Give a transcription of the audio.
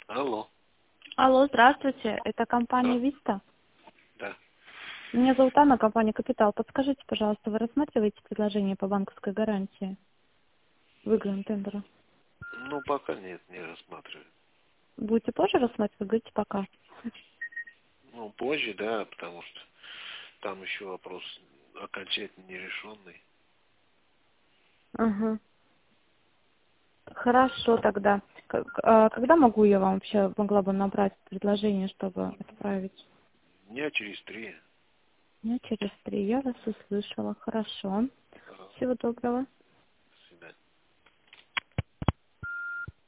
Алло, Алло, здравствуйте. Это компания да, Виста. да. Меня зовут Анна, компания Капитал. Подскажите, пожалуйста, вы рассматриваете предложение по банковской гарантии выигранного тендера? Ну, пока нет, не рассматриваю. Будете позже рассматривать, говорите пока. Ну, позже, да, потому что там еще вопрос окончательно нерешенный. Ага. Хорошо тогда. Когда могу я вам вообще могла бы набрать предложение, чтобы отправить? Дня через 3. Дня через 3. Я вас услышала. Хорошо. Всего доброго.